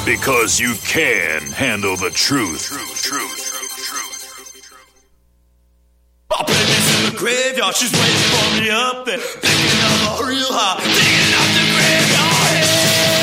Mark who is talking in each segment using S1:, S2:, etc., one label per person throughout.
S1: Because you can handle the truth.
S2: My baby's in the graveyard, she's waiting for me up there. Thinking of a real high, digging up the graveyard.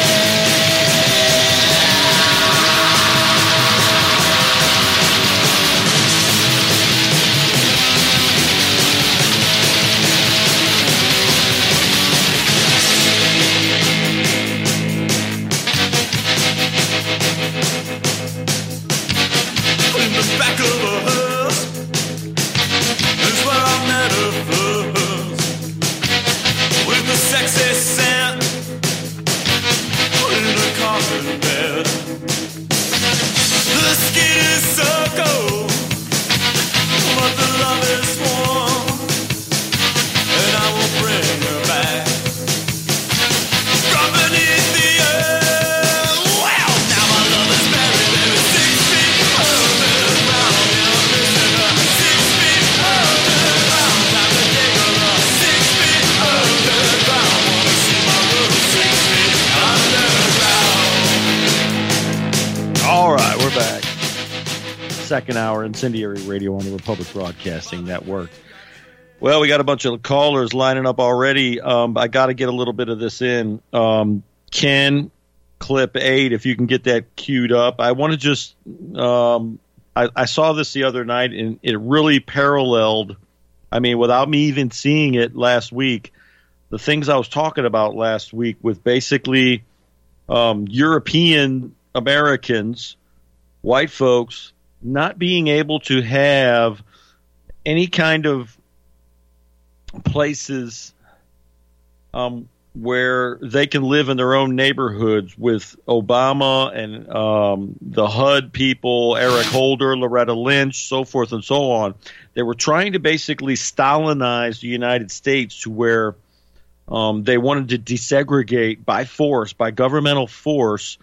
S2: In the back of a hearse is where I met her first. With a sexy scent in a coffin bed. The skin is so cold, but the love is warm, and I will bring her back from beneath the earth. Well, now my love is buried there 6 feet underground. I'm missing her 6 feet underground. Time to dig her up 6 feet underground. Wanna see my little 6 feet underground.
S3: All right, we're back. Second hour, Incendiary Radio on the Republic Broadcasting Network. Well, we got a bunch of callers lining up already. I got to get a little bit of this in. Ken, clip 8, if you can get that queued up. I want to just I saw this the other night, and it really paralleled, I mean, without me even seeing it last week, the things I was talking about last week with basically European Americans, white folks, not being able to have any kind of places where they can live in their own neighborhoods with Obama and the HUD people, Eric Holder, Loretta Lynch, so forth and so on. They were trying to basically Stalinize the United States to where they wanted to desegregate by force, by governmental force,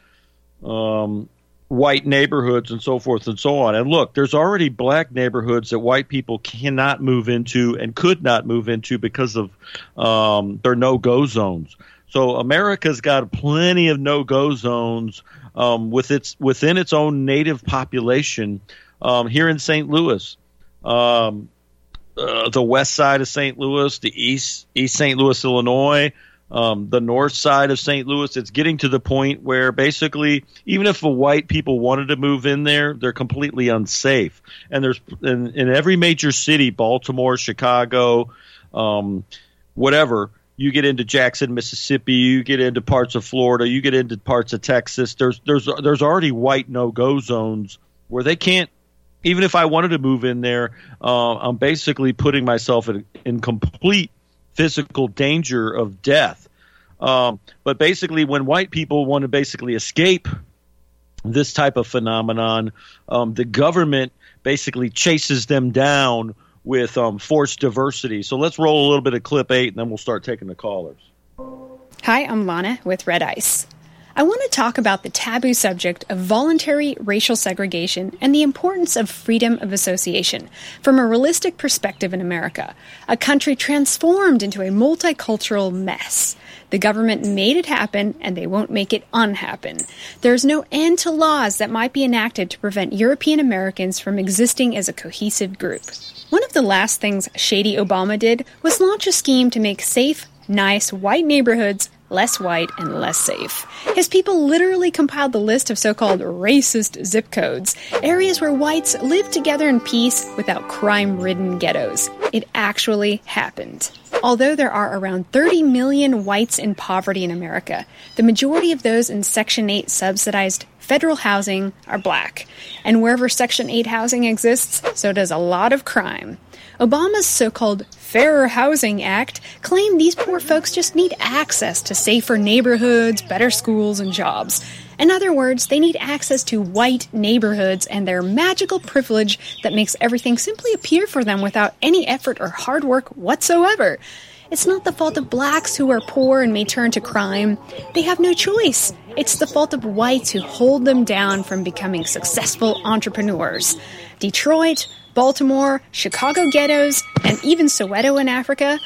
S3: white neighborhoods and so forth and so on. And look, there's already black neighborhoods that white people cannot move into and could not move into because of their no-go zones. So America's got plenty of no-go zones within its own native population here in St. Louis. The west side of St. Louis, the east St. Louis, Illinois, the north side of St. Louis. It's getting to the point where basically even if the white people wanted to move in there, they're completely unsafe. And there's in every major city, Baltimore, Chicago, whatever, you get into Jackson, Mississippi, you get into parts of Florida, you get into parts of Texas, there's already white no-go zones where they can't. Even if I wanted to move in there, I'm basically putting myself in complete physical danger of death. But basically, when white people want to basically escape this type of phenomenon, the government basically chases them down with forced diversity. So let's roll a little bit of clip 8, and then we'll start taking the callers.
S4: Hi, I'm Lana with Red Ice. I want to talk about the taboo subject of voluntary racial segregation and the importance of freedom of association from a realistic perspective in America, a country transformed into a multicultural mess. The government made it happen, and they won't make it unhappen. There's no end to laws that might be enacted to prevent European Americans from existing as a cohesive group. One of the last things Shady Obama did was launch a scheme to make safe, nice, white neighborhoods less white and less safe. His people literally compiled the list of so-called racist zip codes, areas where whites live together in peace without crime-ridden ghettos. It actually happened. Although there are around 30 million whites in poverty in America, the majority of those in Section 8 subsidized federal housing are black. And wherever Section 8 housing exists, so does a lot of crime. Obama's so-called Fair Housing Act claimed these poor folks just need access to safer neighborhoods, better schools, and jobs. In other words, they need access to white neighborhoods and their magical privilege that makes everything simply appear for them without any effort or hard work whatsoever. It's not the fault of blacks who are poor and may turn to crime. They have no choice. It's the fault of whites who hold them down from becoming successful entrepreneurs. Detroit, Baltimore, Chicago ghettos, and even Soweto in Africa,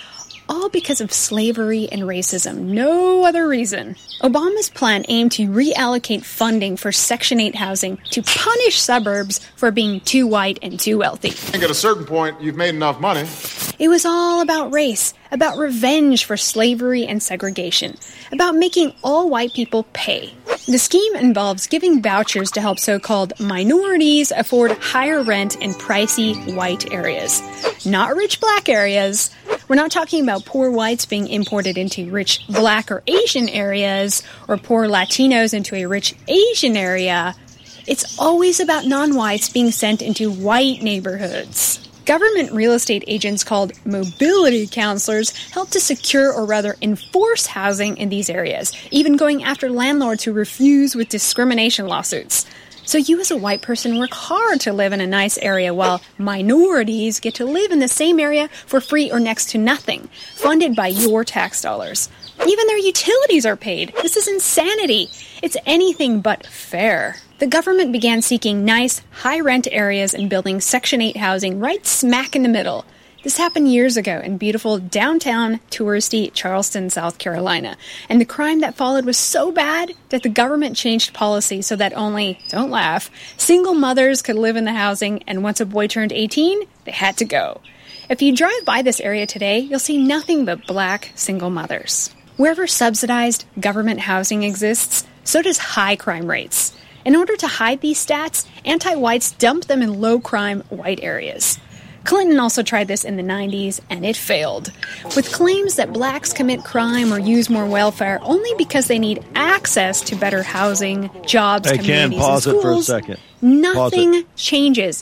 S4: all because of slavery and racism. No other reason. Obama's plan aimed to reallocate funding for Section 8 housing to punish suburbs for being too white and too wealthy.
S5: I think at a certain point, you've made enough money.
S4: It was all about race, about revenge for slavery and segregation, about making all white people pay. The scheme involves giving vouchers to help so-called minorities afford higher rent in pricey white areas. Not rich black areas. We're not talking about poor whites being imported into rich black or Asian areas, or poor Latinos into a rich Asian area. It's always about non-whites being sent into white neighborhoods. Government real estate agents called mobility counselors help to secure or rather enforce housing in these areas, even going after landlords who refuse with discrimination lawsuits. So you as a white person work hard to live in a nice area while minorities get to live in the same area for free or next to nothing, funded by your tax dollars. Even their utilities are paid. This is insanity. It's anything but fair. The government began seeking nice, high-rent areas and building Section 8 housing right smack in the middle. This happened years ago in beautiful downtown, touristy Charleston, South Carolina. And the crime that followed was so bad that the government changed policy so that only, don't laugh, single mothers could live in the housing, and once a boy turned 18, they had to go. If you drive by this area today, you'll see nothing but black single mothers. Wherever subsidized government housing exists, so does high crime rates. In order to hide these stats, anti-whites dump them in low-crime white areas. Clinton also tried this in the 90s, and it failed, with claims that blacks commit crime or use more welfare only because they need access to better housing, jobs, communities,
S3: pause
S4: and schools.
S3: it for a second.
S4: Nothing changes.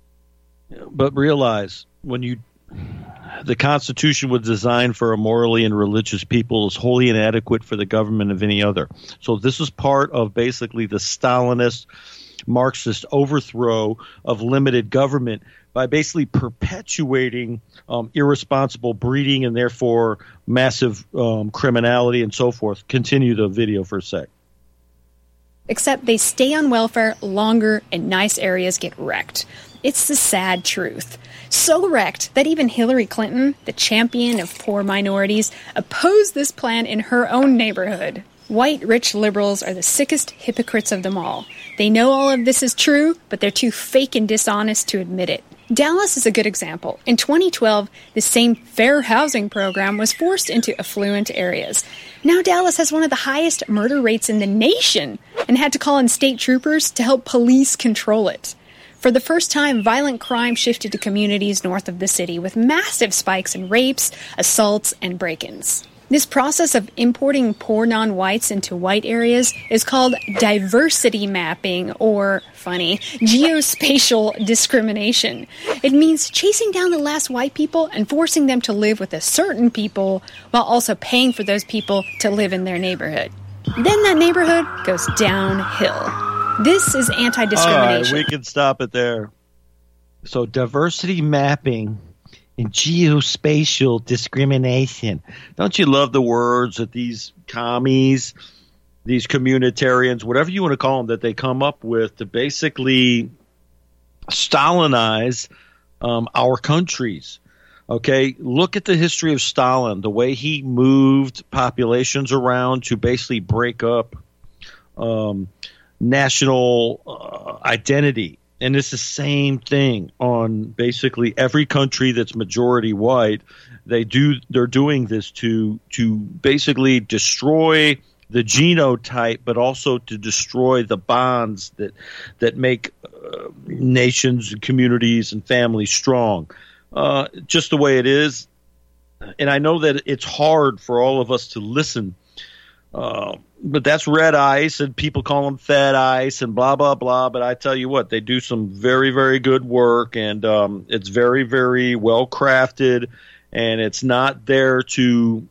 S3: But realize, the Constitution was designed for a morally and religious people, is wholly inadequate for the government of any other. So this is part of basically the Stalinist, Marxist overthrow of limited government by basically perpetuating irresponsible breeding and therefore massive criminality and so forth. Continue the video for a sec.
S4: Except they stay on welfare longer and nice areas get wrecked. It's the sad truth. So wrecked that even Hillary Clinton, the champion of poor minorities, opposed this plan in her own neighborhood. White rich liberals are the sickest hypocrites of them all. They know all of this is true, but they're too fake and dishonest to admit it. Dallas is a good example. In 2012, the same fair housing program was forced into affluent areas. Now Dallas has one of the highest murder rates in the nation and had to call in state troopers to help police control it. For the first time, violent crime shifted to communities north of the city with massive spikes in rapes, assaults, and break-ins. This process of importing poor non-whites into white areas is called diversity mapping, or, funny, geospatial discrimination. It means chasing down the last white people and forcing them to live with a certain people while also paying for those people to live in their neighborhood. Then that neighborhood goes downhill. This is anti-discrimination.
S3: All right, we can stop it there. So diversity mapping and geospatial discrimination. Don't you love the words that these commies, these communitarians, whatever you want to call them, that they come up with to basically Stalinize our countries? Okay, look at the history of Stalin, the way he moved populations around to basically break up national identity. And it's the same thing on basically every country that's majority white. They're doing this to basically destroy the genotype, but also to destroy the bonds that make nations and communities and families strong. Just the way it is. And I know that it's hard for all of us to listen. But that's red ice, and people call them fed ice and blah, blah, blah. But I tell you what, they do some very, very good work, and it's very, very well crafted, and it's not there to,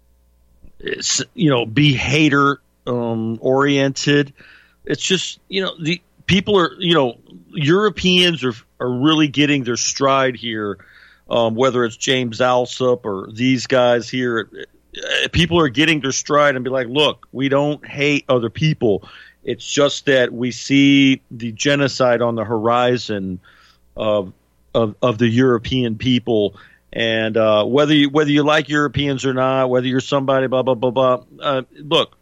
S3: be hater oriented. It's just, the people are, Europeans are really getting their stride here, whether it's James Alsop or these guys here. People are getting their stride and be like, look, we don't hate other people. It's just that we see the genocide on the horizon of the European people, And whether you like Europeans or not, whether you're somebody, blah, blah, blah, blah. Look,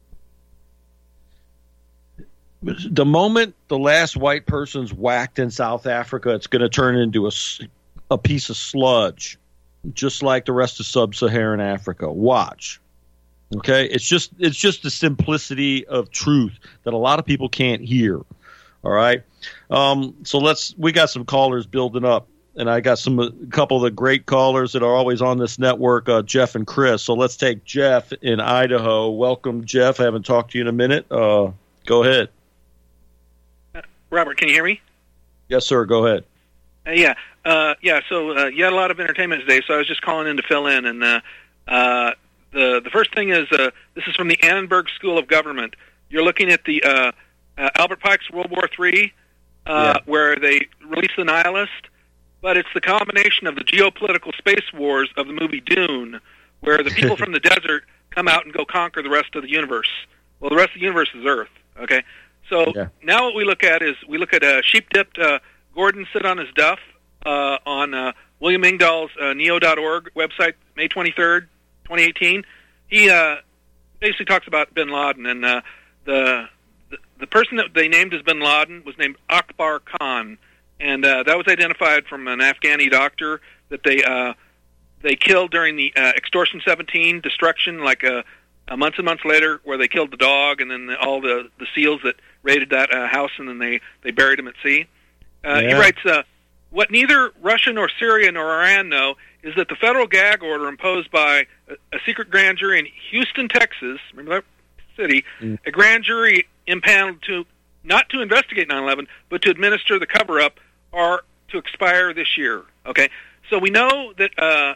S3: the moment the last white person's whacked in South Africa, it's going to turn into a piece of sludge, just like the rest of sub-Saharan Africa. Watch. Okay? It's just the simplicity of truth that a lot of people can't hear. All right? So we got some callers building up. And I got a couple of the great callers that are always on this network, Jeff and Chris. So let's take Jeff in Idaho. Welcome, Jeff. I haven't talked to you in a minute. Go ahead.
S6: Robert, can you hear me?
S3: Yes, sir. Go ahead.
S6: So you had a lot of entertainment today, so I was just calling in to fill in. And the first thing is, this is from the Annenberg School of Government. You're looking at the Albert Pike's World War III, where they released the Nihilist. But it's the combination of the geopolitical space wars of the movie Dune, where the people from the desert come out and go conquer the rest of the universe. Well, the rest of the universe is Earth, okay? So now what we look at is sheep-dipped Gordon sit on his duff on William Engdahl's neo.org website, May 23rd, 2018. He basically talks about bin Laden, and the person that they named as bin Laden was named Akbar Khan. And that was identified from an Afghani doctor that they killed during the Extortion 17 destruction, like months and months later, where they killed the dog and then all the SEALs that raided that house, and then they buried him at sea. He writes, what neither Russia nor Syria nor Iran know is that the federal gag order imposed by a secret grand jury in Houston, Texas, remember that city, a grand jury impaneled not to investigate 9/11, but to administer the cover-up, are to expire this year. Okay, so we know that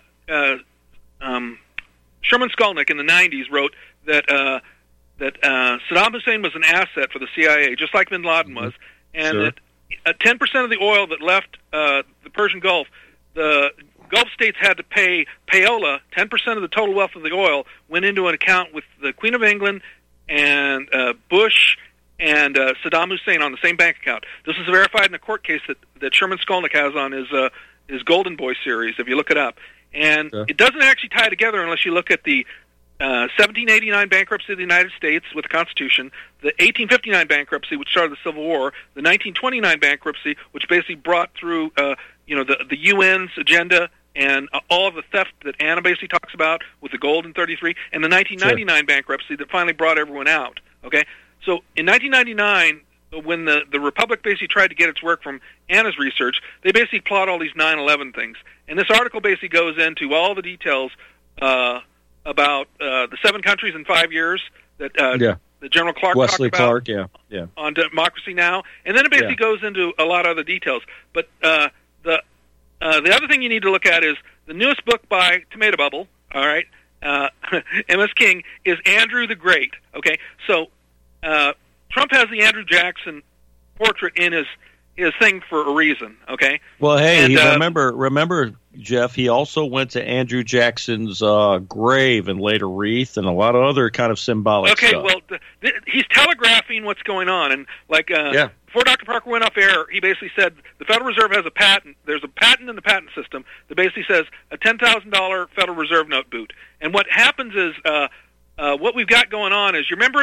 S6: Sherman Skolnick in the 90s wrote that Saddam Hussein was an asset for the CIA, just like bin Laden was, and that 10% of the oil that left the Persian Gulf, the Gulf states had to pay payola. 10% of the total wealth of the oil went into an account with the Queen of England and Bush and Saddam Hussein on the same bank account. This is verified in a court case that Sherman Skolnick has on his Golden Boy series, if you look it up. And it doesn't actually tie together unless you look at the 1789 bankruptcy of the United States with the Constitution, the 1859 bankruptcy, which started the Civil War, the 1929 bankruptcy, which basically brought through the UN's agenda and all of the theft that Anna basically talks about with the gold in 33, and the 1999 bankruptcy that finally brought everyone out. Okay, so in 1999, when the Republic basically tried to get its work from Anna's research, they basically plot all these 9/11 things. And this article basically goes into all the details about the 7 countries in 5 years that General Clark
S3: Wesley
S6: talked about
S3: Clark,
S6: on Democracy Now! And then it basically goes into a lot of other details. But the other thing you need to look at is the newest book by Tomato Bubble, all right, M.S. King, is Andrew the Great. Okay, so Trump has the Andrew Jackson portrait in his thing for a reason. Okay.
S3: Well, hey, remember, Jeff. He also went to Andrew Jackson's grave and laid a wreath and a lot of other kind of symbolic stuff.
S6: Okay, well, he's telegraphing what's going on, and before Dr. Parker went off air, he basically said the Federal Reserve has a patent. There's a patent in the patent system that basically says a $10,000 Federal Reserve note boot. And what happens is what we've got going on is, you remember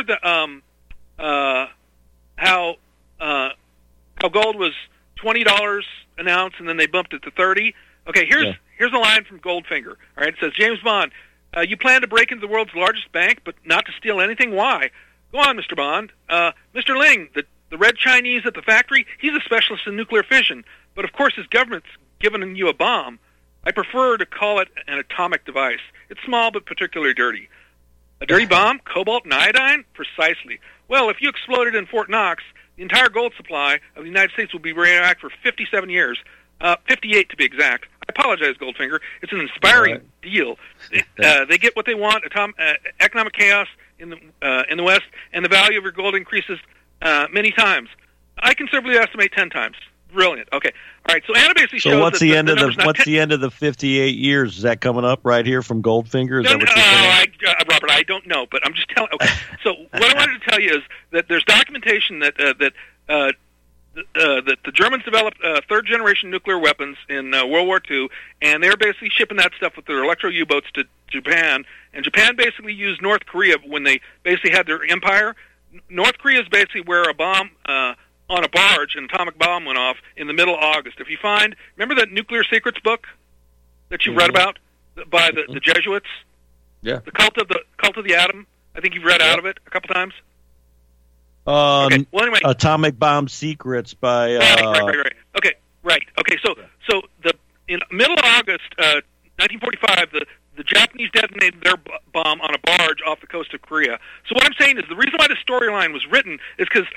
S6: how gold was $20 an ounce and then they bumped it to $30. Okay, here's a line from Goldfinger. All right, it says, James Bond, you plan to break into the world's largest bank, but not to steal anything. Why? Go on, Mr. Bond. Mr. Ling, the red Chinese at the factory, he's a specialist in nuclear fission, but of course his government's given you a bomb. I prefer to call it an atomic device. It's small but particularly dirty. A dirty bomb? Cobalt and iodine? Precisely. Well, if you exploded in Fort Knox, the entire gold supply of the United States will be radioactive for 57 years, 58 to be exact. I apologize, Goldfinger. It's an inspiring deal. They get what they want: economic chaos in the West, and the value of your gold increases many times. I conservatively estimate 10 times. Brilliant. Okay. All right. So Anna basically shows.
S3: So what's the end of the 58 years? Is that coming up right here from Goldfinger? Is that what you're saying?
S6: Robert, I don't know, but I'm just telling. Okay. So what I wanted to tell you is that there's documentation that the Germans developed third-generation nuclear weapons in World War II, and they're basically shipping that stuff with their electro U-boats to Japan. And Japan basically used North Korea when they basically had their empire. North Korea is basically where a bomb on a barge, an atomic bomb went off in the middle of August. If you find, remember that Nuclear Secrets book that you read about by the Jesuits?
S3: Yeah.
S6: The Cult of the Atom. I think you've read out of it a couple times.
S3: Okay.
S6: Well, anyway,
S3: Atomic Bomb Secrets by
S6: right. Okay, so in middle of August, 1945, the Japanese detonated their bomb on a barge off the coast of Korea. So what I'm saying is the reason why the storyline was written is because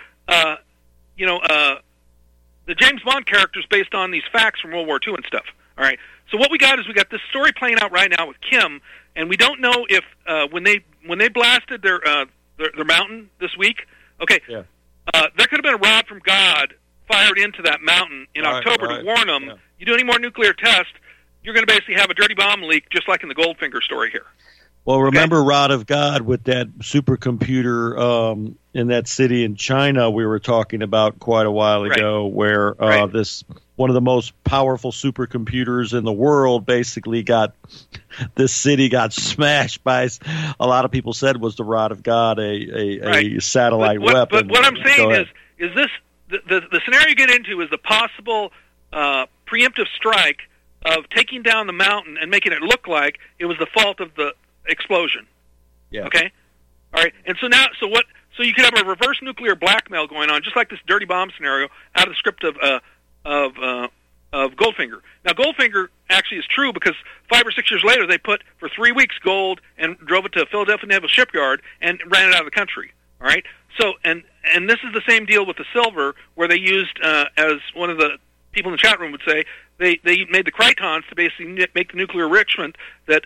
S6: the James Bond character is based on these facts from World War II and stuff. All right. So what we got this story playing out right now with Kim, and we don't know if when they blasted their mountain this week. Okay, there could have been a rod from God fired into that mountain in October to warn them, you do any more nuclear tests, you're going to basically have a dirty bomb leak, just like in the Goldfinger story here.
S3: Well, remember Rod of God with that supercomputer in that city in China we were talking about quite a while ago, where this one of the most powerful supercomputers in the world basically this city got smashed by, a lot of people said was the Rod of God, a satellite weapon.
S6: But what I'm saying is this the scenario you get into is the possible preemptive strike of taking down the mountain and making it look like it was the fault of the explosion.
S3: Yeah.
S6: Okay. All right. And so you could have a reverse nuclear blackmail going on, just like this dirty bomb scenario out of the script of Goldfinger. Now, Goldfinger actually is true because 5 or 6 years later they put for 3 weeks gold and drove it to Philadelphia Naval Shipyard and ran it out of the country. All right. So and this is the same deal with the silver, where they used, as one of the people in the chat room would say, they made the Critons to basically make the nuclear enrichment that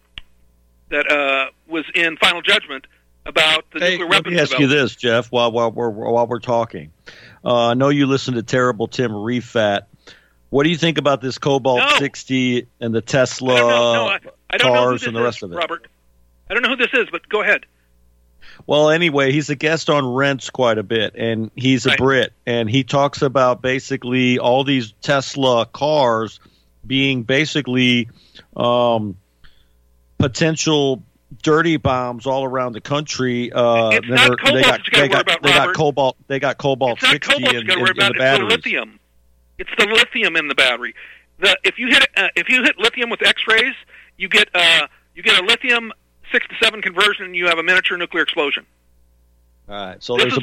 S6: was in Final Judgment about the nuclear weapons.
S3: Let me ask you this, Jeff, while we're talking. I know you listen to Terrible Tim Refat. What do you think about this Cobalt 60 and the Tesla cars and the rest of it?
S6: Robert, I don't know who this is, but go ahead.
S3: Well, anyway, he's a guest on Rents quite a bit, and he's a Brit, and he talks about basically all these Tesla cars being basically potential dirty bombs all around the country.
S6: It's not cobalt
S3: they got Cobalt 60 in the batteries.
S6: It's the lithium. It's the lithium in the battery. If you hit lithium with X-rays, you get a lithium 6 to 7 conversion, and you have a miniature nuclear explosion.
S3: All right, so there's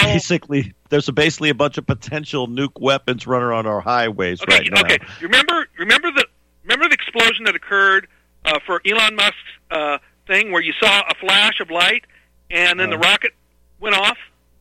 S3: basically a bunch of potential nuke weapons running on our highways right now.
S6: Okay, remember the explosion that occurred for Elon Musk's thing, where you saw a flash of light, and then the rocket went off?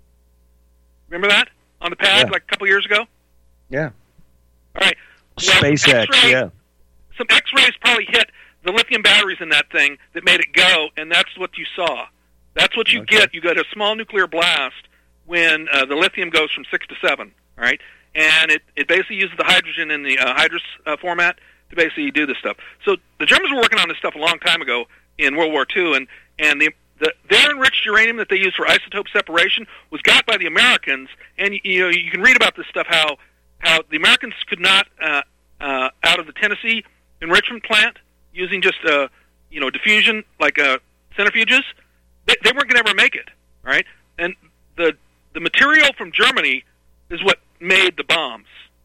S6: Remember that on the pad like a couple years ago?
S3: Yeah.
S6: All right. Well,
S3: SpaceX,
S6: some X-rays probably hit the lithium batteries in that thing that made it go, and that's what you saw. That's what you get. You got a small nuclear blast when the lithium goes from 6 to 7, all right? And it basically uses the hydrogen in the hydrous format to basically do this stuff. So the Germans were working on this stuff a long time ago in World War II, and their enriched uranium that they used for isotope separation was got by the Americans, and you can read about this stuff, how the Americans could not, out of the Tennessee enrichment plant, using just diffusion like centrifuges, they weren't going to ever make it. All right, and the material from Germany is what made the bombs.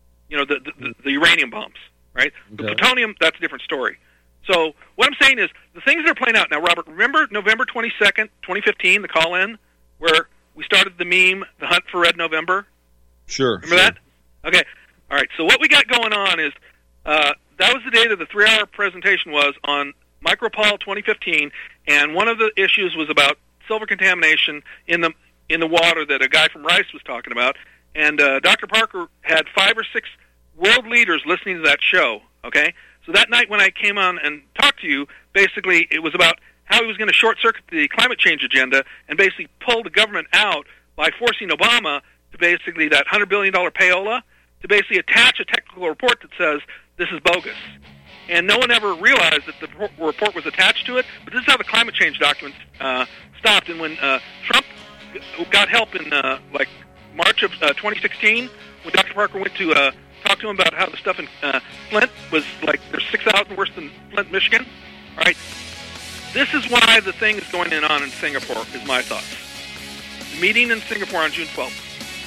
S6: The uranium bombs. Right, the plutonium, that's a different story. So what I'm saying is the things that are playing out now. Robert, remember November 22nd, 2015, the call-in where we started the meme, the hunt for Red November.
S3: Sure.
S6: Remember that? Okay. All right. So what we got going on is that was the day that the 3-hour presentation was on Micropol 2015, and one of the issues was about silver contamination in the water that a guy from Rice was talking about. And Dr. Parker had 5 or 6 world leaders listening to that show. Okay, so that night when I came on and talked to you, basically it was about how he was going to short-circuit the climate change agenda and basically pull the government out by forcing Obama to basically that $100 billion payola to basically attach a technical report that says this is bogus. And no one ever realized that the report was attached to it, but this is how the climate change documents stopped. And when Trump got help in March of 2016 when Dr. Parker went to talk to him about how the stuff in Flint was like there's 6,000 worse than Flint, Michigan. All right, this is why the thing is going on in Singapore. Is my thoughts. The meeting in Singapore on June 12th.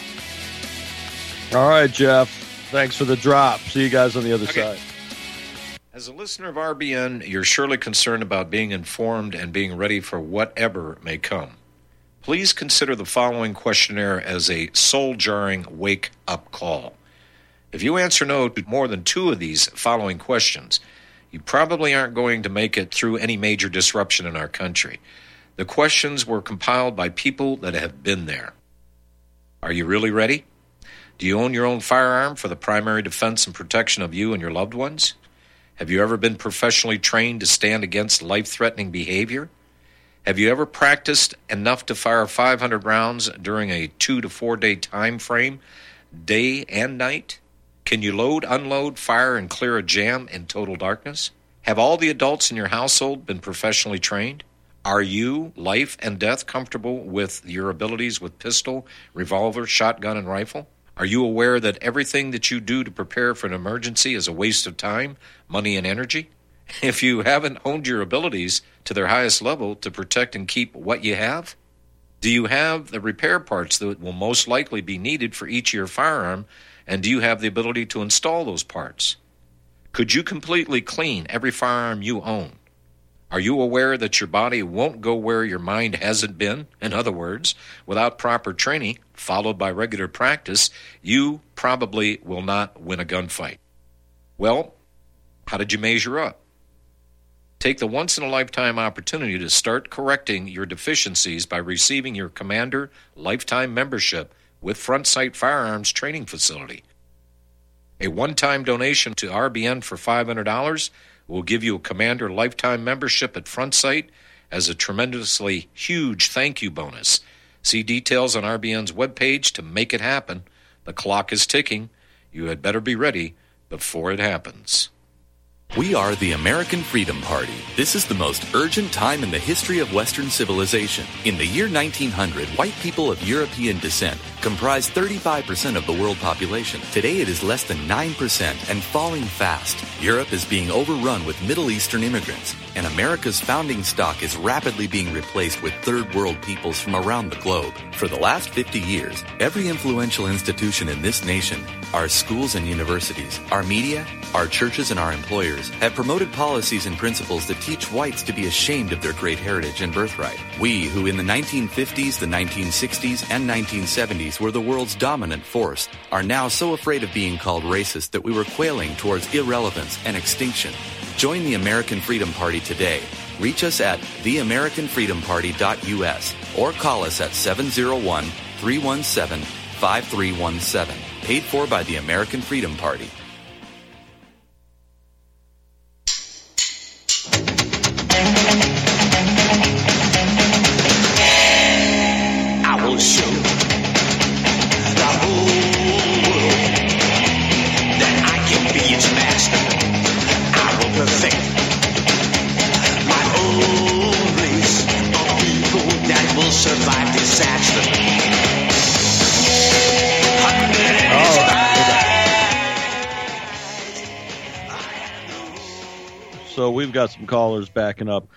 S3: All right, Jeff. Thanks for the drop. See you guys on the other side.
S7: As a listener of RBN, you're surely concerned about being informed and being ready for whatever may come. Please consider the following questionnaire as a soul-jarring wake-up call. If you answer no to more than 2 of these following questions, you probably aren't going to make it through any major disruption in our country. The questions were compiled by people that have been there. Are you really ready? Do you own your own firearm for the primary defense and protection of you and your loved ones? Have you ever been professionally trained to stand against life-threatening behavior? Have you ever practiced enough to fire 500 rounds during a 2 to 4 day time frame, day and night? Can you load, unload, fire, and clear a jam in total darkness? Have all the adults in your household been professionally trained? Are you, life and death, comfortable with your abilities with pistol, revolver, shotgun, and rifle? Are you aware that everything that you do to prepare for an emergency is a waste of time, money, and energy? If you haven't honed your abilities to their highest level to protect and keep what you have? Do you have the repair parts that will most likely be needed for each of your firearm, and do you have the ability to install those parts? Could you completely clean every firearm you own? Are you aware that your body won't go where your mind hasn't been? In other words, without proper training, followed by regular practice, you probably will not win a gunfight. Well, how did you measure up? Take the once-in-a-lifetime opportunity to start correcting your deficiencies by receiving your Commander Lifetime Membership with Front Sight Firearms Training Facility. A one-time donation to RBN for $500 will give you a Commander Lifetime Membership at Front Sight as a tremendously huge thank you bonus. See details on RBN's webpage to make it happen. The clock is ticking. You had better be ready before it happens.
S8: We are the American Freedom Party. This is the most urgent time in the history of Western civilization. In the year 1900, white people of European descent comprised 35% of the world population. Today it is less than 9% and falling fast. Europe is being overrun with Middle Eastern immigrants, and America's founding stock is rapidly being replaced with third world peoples from around the globe. For the last 50 years, every influential institution in this nation, our schools and universities, our media, our churches, and our employers have promoted policies and principles that teach whites to be ashamed of their great heritage and birthright. We, who in the 1950s, the 1960s, and 1970s were the world's dominant force, are now so afraid of being called racist that we were quailing towards irrelevance and extinction. Join the American Freedom Party today. Reach us at theamericanfreedomparty.us or call us at 701-317-5317. Paid for by the American Freedom Party.
S2: I will show the whole world that I can be its master. I will perfect my own race of people that will survive disaster.
S3: So we've got some callers backing up.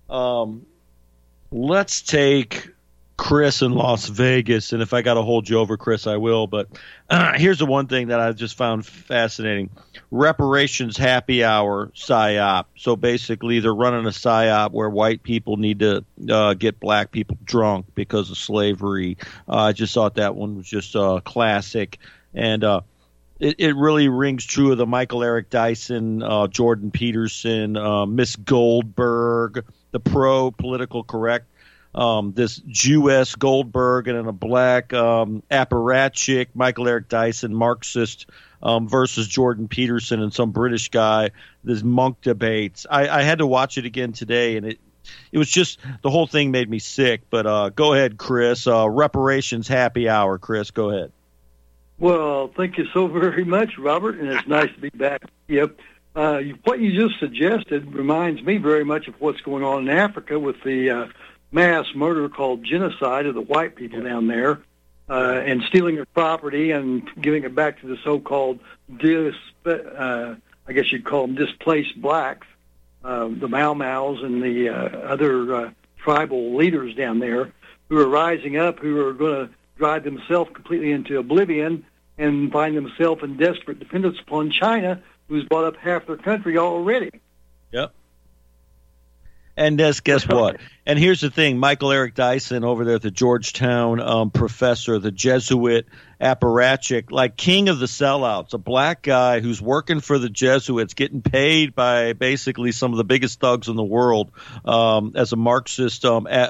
S3: Let's take Chris in Las Vegas, and if I got to hold you over, Chris, I will. But here's the one thing that I just found fascinating. Reparations happy hour PSYOP. So basically they're running a PSYOP where white people need to get black people drunk because of slavery. I just thought that one was just classic. And it really rings true of the Michael Eric Dyson, Jordan Peterson, Miss Goldberg, the pro-political correct, this Jewess Goldberg and a black apparatchik, Michael Eric Dyson, Marxist, versus Jordan Peterson and some British guy, this monk debates. I had to watch it again today, and it was just the whole thing made me sick. But go ahead, Chris. Reparations happy hour, Chris. Go ahead.
S9: Well, thank you so very much, Robert, and it's nice to be back. Yep. What you just suggested reminds me very much of what's going on in Africa with the mass murder called genocide of the white people down there. and stealing your property and giving it back to the so-called, I guess you'd call them displaced blacks, the Mau Maus and the other tribal leaders down there who are rising up, who are going to drive themselves completely into oblivion and find themselves in desperate dependence upon China, who's bought up half their country already.
S3: Yep. And guess what? And here's the thing. Michael Eric Dyson over there at the Georgetown professor, the Jesuit apparatchik, like king of the sellouts, a black guy who's working for the Jesuits, getting paid by basically some of the biggest thugs in the world as a Marxist,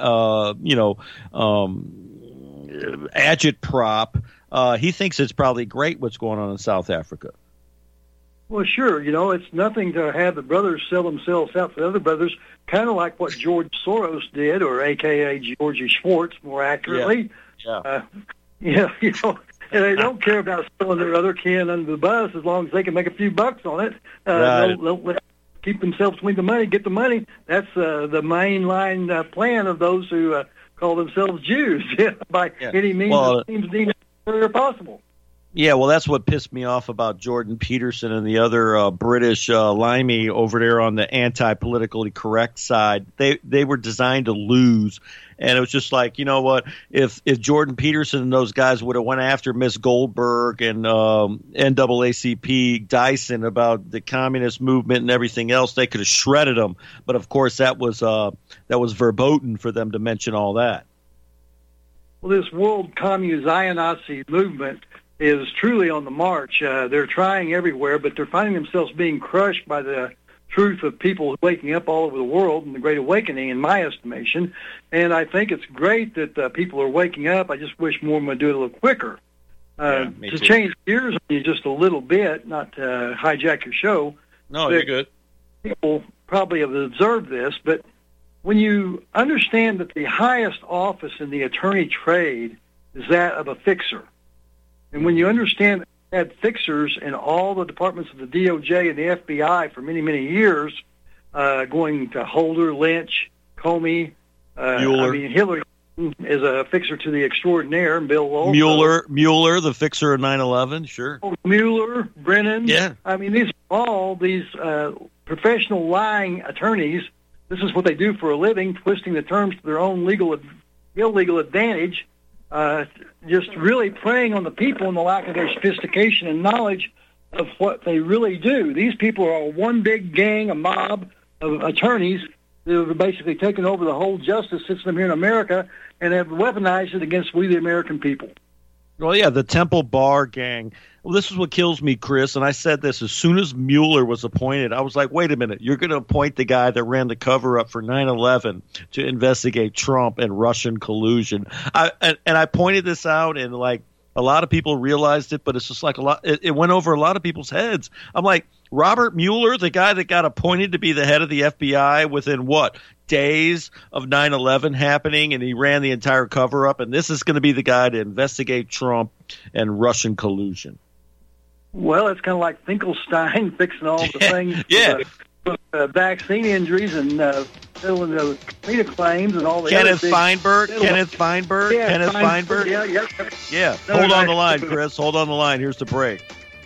S3: agitprop. He thinks it's probably great what's going on in South Africa.
S9: Well, sure. It's nothing to have the brothers sell themselves out to the other brothers, kind of like what George Soros did, or a.k.a. Georgie Schwartz, more accurately.
S3: Yeah.
S9: And they don't care about selling their other kin under the bus as long as they can make a few bucks on it.
S3: Right.
S9: They'll keep themselves between the money, get the money. That's the mainline plan of those who call themselves Jews by any means that seems deemed possible.
S3: Yeah, well, that's what pissed me off about Jordan Peterson and the other British limey over there on the anti-politically correct side. They were designed to lose, and it was just like, you know what? If Jordan Peterson and those guys would have went after Miss Goldberg and NAACP Dyson about the communist movement and everything else, they could have shredded them. But of course, that was verboten for them to mention all that.
S9: Well, this world communist Nazi movement is truly on the march. They're trying everywhere, but they're finding themselves being crushed by the truth of people waking up all over the world in the Great Awakening, in my estimation. And I think it's great that people are waking up. I just wish more of them would do it a little quicker. To change gears on you just a little bit, not to hijack your show.
S3: No, you're good.
S9: People probably have observed this, but when you understand that the highest office in the attorney trade is that of a fixer, and when you understand that we had fixers in all the departments of the DOJ and the FBI for many, many years, going to Holder, Lynch, Comey, Hillary is a fixer to the extraordinaire, and Bill Walton.
S3: Mueller, the fixer of 9/11, sure.
S9: Mueller, Brennan.
S3: Yeah.
S9: These are all these professional lying attorneys. This is what they do for a living, twisting the terms to their own illegal advantage. Just really preying on the people and the lack of their sophistication and knowledge of what they really do. These people are one big gang, a mob of attorneys that have basically taken over the whole justice system here in America and have weaponized it against we, the American people.
S3: Well, yeah, the Temple Bar gang. Well, this is what kills me, Chris, and I said this as soon as Mueller was appointed. I was like, wait a minute, you're going to appoint the guy that ran the cover-up for 9/11 to investigate Trump and Russian collusion. I pointed this out, and like a lot of people realized it, but it's just like it went over a lot of people's heads. I'm like, Robert Mueller, the guy that got appointed to be the head of the FBI within days of 9/11 happening, and he ran the entire cover-up, and this is going to be the guy to investigate Trump and Russian collusion.
S9: Well, it's kind of like Finkelstein fixing all the things with vaccine injuries and filling the CLETA claims and all the
S3: Kenneth Feinberg. Yeah. Hold on the line, Chris. Hold on the line. Here's the break.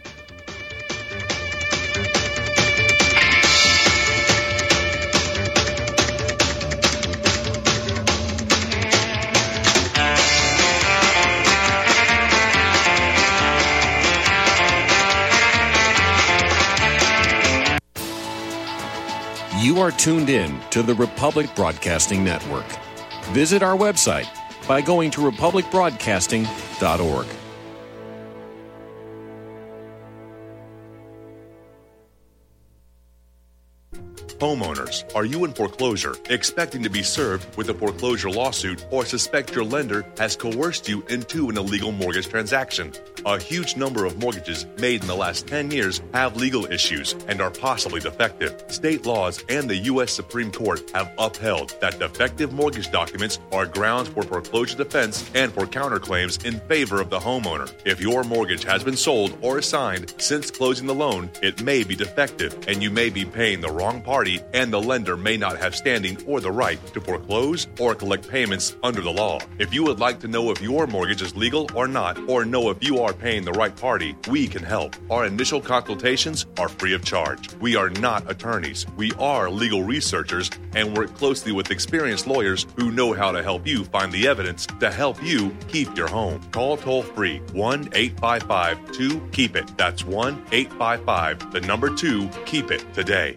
S10: You are tuned in to the Republic Broadcasting Network. Visit our website by going to republicbroadcasting.org.
S11: Homeowners, are you in foreclosure, expecting to be served with a foreclosure lawsuit, or suspect your lender has coerced you into an illegal mortgage transaction? A huge number of mortgages made in the last 10 years have legal issues and are possibly defective. State laws and the U.S. Supreme Court have upheld that defective mortgage documents are grounds for foreclosure defense and for counterclaims in favor of the homeowner. If your mortgage has been sold or assigned since closing the loan, it may be defective and you may be paying the wrong party, and the lender may not have standing or the right to foreclose or collect payments under the law. If you would like to know if your mortgage is legal or not, or know if you are paying the right party, we can help. Our initial consultations are free of charge. We are not attorneys. We are legal researchers and work closely with experienced lawyers who know how to help you find the evidence to help you keep your home. Call toll-free 1-855-2-KEEP-IT. That's 1-855-2-KEEP-IT today.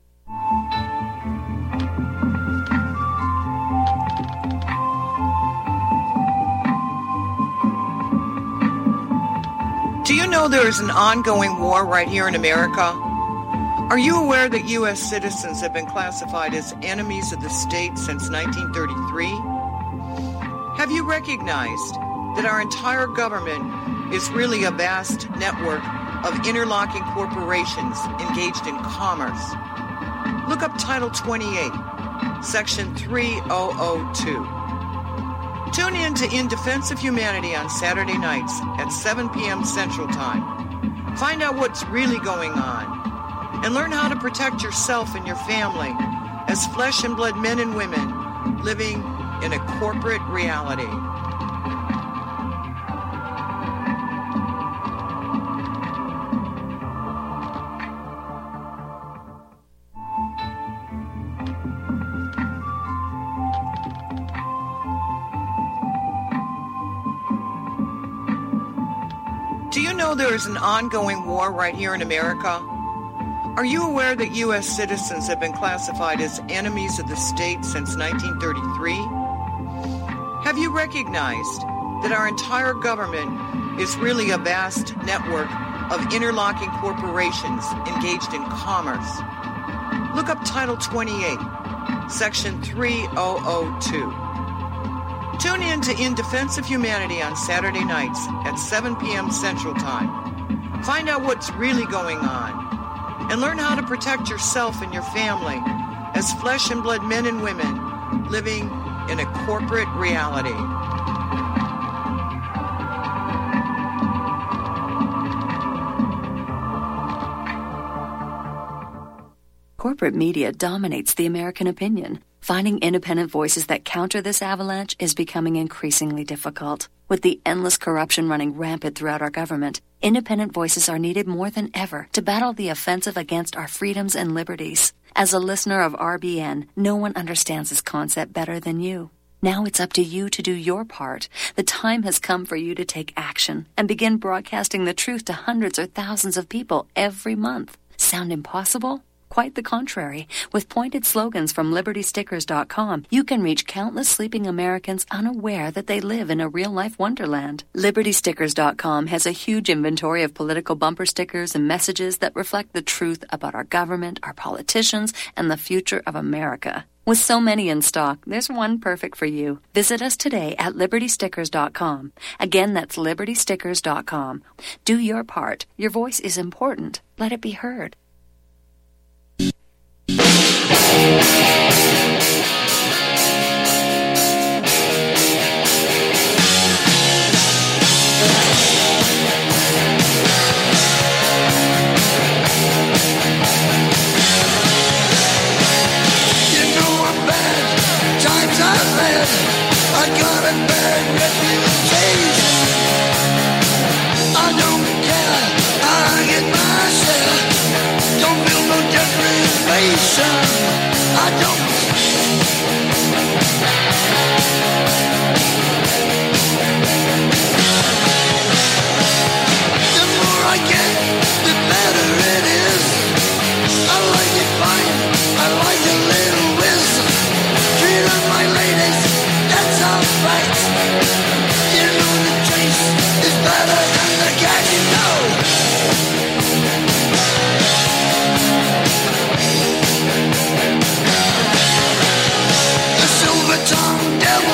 S12: Do you know there is an ongoing war right here in America? Are you aware that U.S. citizens have been classified as enemies of the state since 1933? Have you recognized that our entire government is really a vast network of interlocking corporations engaged in commerce? Look up Title 28, Section 3002. Tune in to In Defense of Humanity on Saturday nights at 7 p.m. Central Time. Find out what's really going on and learn how to protect yourself and your family as flesh and blood men and women living in a corporate reality. Do you know there is an ongoing war right here in America? Are you aware that U.S. citizens have been classified as enemies of the state since 1933? Have you recognized that our entire government is really a vast network of interlocking corporations engaged in commerce? Look up Title 28, Section 3002. Tune in to In Defense of Humanity on Saturday nights at 7 p.m. Central Time. Find out what's really going on and learn how to protect yourself and your family as flesh and blood men and women living in a corporate reality.
S13: Corporate media dominates the American opinion. Finding independent voices that counter this avalanche is becoming increasingly difficult. With the endless corruption running rampant throughout our government, independent voices are needed more than ever to battle the offensive against our freedoms and liberties. As a listener of RBN, no one understands this concept better than you. Now it's up to you to do your part. The time has come for you to take action and begin broadcasting the truth to hundreds or thousands of people every month. Sound impossible? Quite the contrary. With pointed slogans from LibertyStickers.com, you can reach countless sleeping Americans unaware that they live in a real-life wonderland. LibertyStickers.com has a huge inventory of political bumper stickers and messages that reflect the truth about our government, our politicians, and the future of America. With so many in stock, there's one perfect for you. Visit us today at LibertyStickers.com. Again, that's LibertyStickers.com. Do your part. Your voice is important. Let it be heard.
S2: I got a bad reputation. I don't care, I get myself. Don't feel no deprivation. I don't. The more I get, the better it is. I like it fine, I like a little wisdom. Treat on my ladies, that's alright. You know the taste is better than the cat, you know. The silver-tongued devil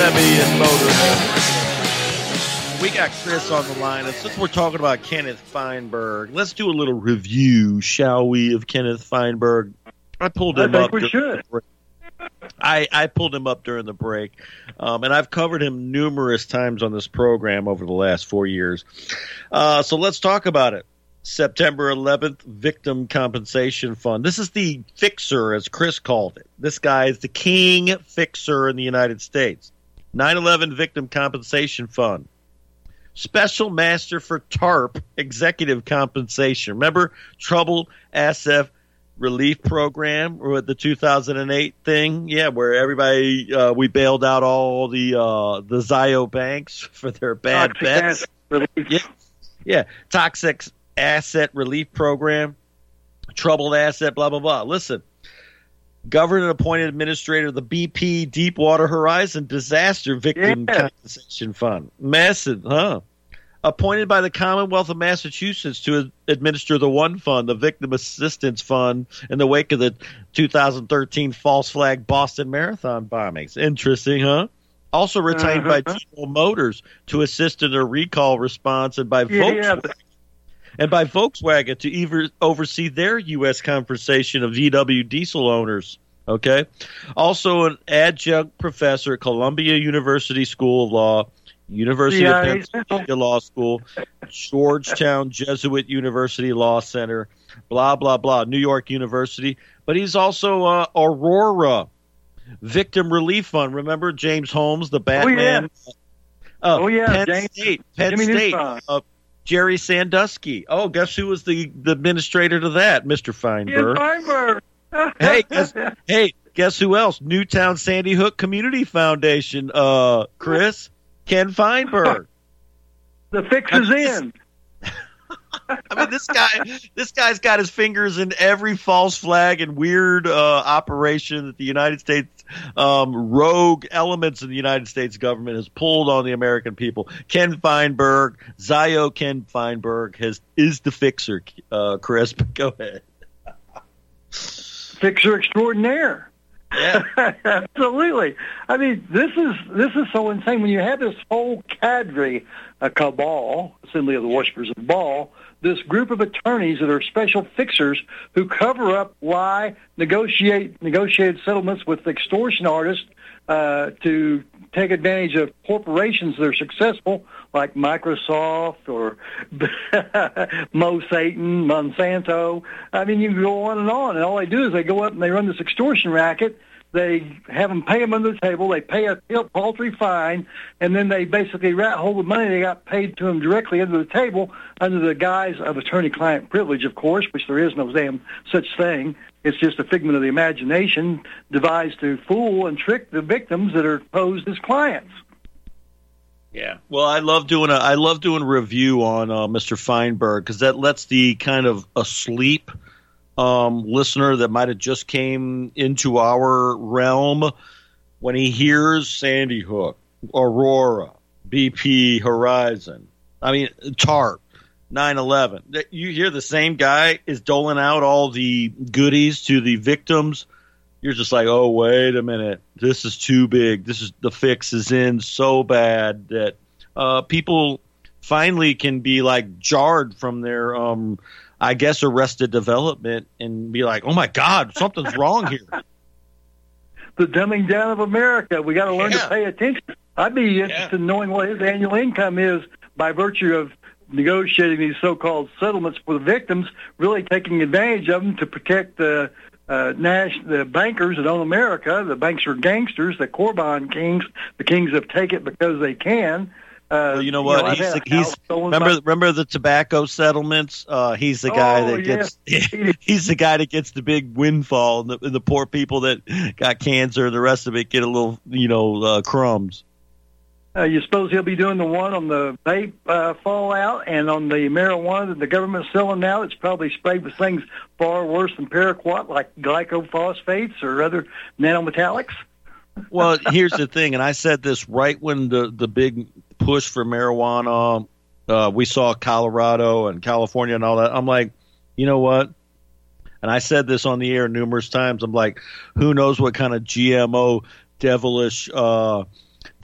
S3: Remy and Motorhead. We got Chris on the line, and since we're talking about Kenneth Feinberg, let's do a little review, shall we, of Kenneth Feinberg. I pulled him up.
S9: We should.
S3: I pulled him up during the break, and I've covered him numerous times on this program over the last 4 years. So let's talk about it. September 11th, Victim Compensation Fund. This is the fixer, as Chris called it. This guy is the king fixer in the United States. 9/11 Victim Compensation Fund. Special Master for TARP Executive Compensation. Remember Troubled Asset Relief Program, or the 2008 thing? Yeah, where everybody, we bailed out all the Zio banks for their bad bets. Yeah, Toxic Asset Relief Program, Troubled Asset, blah, blah, blah. Listen, government-appointed administrator of the BP Deepwater Horizon Disaster Victim Compensation Fund. Massive, huh? Appointed by the Commonwealth of Massachusetts to administer the One Fund, the Victim Assistance Fund, in the wake of the 2013 false flag Boston Marathon bombings. Interesting, huh? Also retained by General Motors to assist in their recall response, and by Volkswagen to oversee their U.S. compensation of VW diesel owners. Okay. Also an adjunct professor at Columbia University School of Law, University of Pennsylvania Law School, Georgetown Jesuit University Law Center, blah, blah, blah, New York University. But he's also Aurora Victim Relief Fund. Remember James Holmes, the Batman? Penn State. Jerry Sandusky. Oh, guess who was the administrator to that, Mr. Feinberg? Guess who else? Newtown Sandy Hook Community Foundation, Chris. Ken Feinberg.
S9: The fix is in.
S3: I mean, this guy's got his fingers in every false flag and weird operation that the United States, rogue elements of the United States government has pulled on the American people. Ken Feinberg, Zio Ken Feinberg, is the fixer, Chris. But go ahead.
S9: Fixer extraordinaire.
S3: Yeah,
S9: absolutely. I mean, this is so insane when you have this whole cadre, a cabal, Assembly of the Worshippers of Baal, this group of attorneys that are special fixers who cover up, lie, negotiated settlements with extortion artists to take advantage of corporations that are successful, like Microsoft or Mo Satan, Monsanto. I mean, you can go on, and all they do is they go up and they run this extortion racket. They have them pay them under the table. They pay a paltry fine, and then they basically rat hole the money they got paid to them directly under the table under the guise of attorney-client privilege, of course, which there is no damn such thing. It's just a figment of the imagination devised to fool and trick the victims that are posed as clients.
S3: Yeah, well, I love doing a review on Mr. Feinberg because that lets the kind of asleep listener that might have just came into our realm, when he hears Sandy Hook, Aurora, BP Horizon, I mean TARP, 9/11, you hear the same guy is doling out all the goodies to the victims. You're just like, oh, wait a minute, this is too big. The fix is in so bad that people finally can be like jarred from their I guess Arrested Development and be like, oh my God, something's wrong here.
S9: The dumbing down of America. We got to learn to pay attention. I'd be interested in knowing what his annual income is by virtue of negotiating these so-called settlements for the victims, really taking advantage of them to protect the bankers that own America. The banks are gangsters, the Corbin kings, the kings that take it because they can.
S3: Well, you know what? Remember the tobacco settlements? He's the guy that gets. He's the guy that gets the big windfall, and the poor people that got cancer and the rest of it get a little, crumbs.
S9: You suppose he'll be doing the one on the vape fallout and on the marijuana that the government's selling now? It's probably sprayed with things far worse than paraquat, like glycophosphates or other nanometallics.
S3: Well, here's the thing, and I said this right when the big push for marijuana, we saw Colorado and California and all that. I'm like, you know what? And I said this on the air numerous times. I'm like, who knows what kind of GMO devilish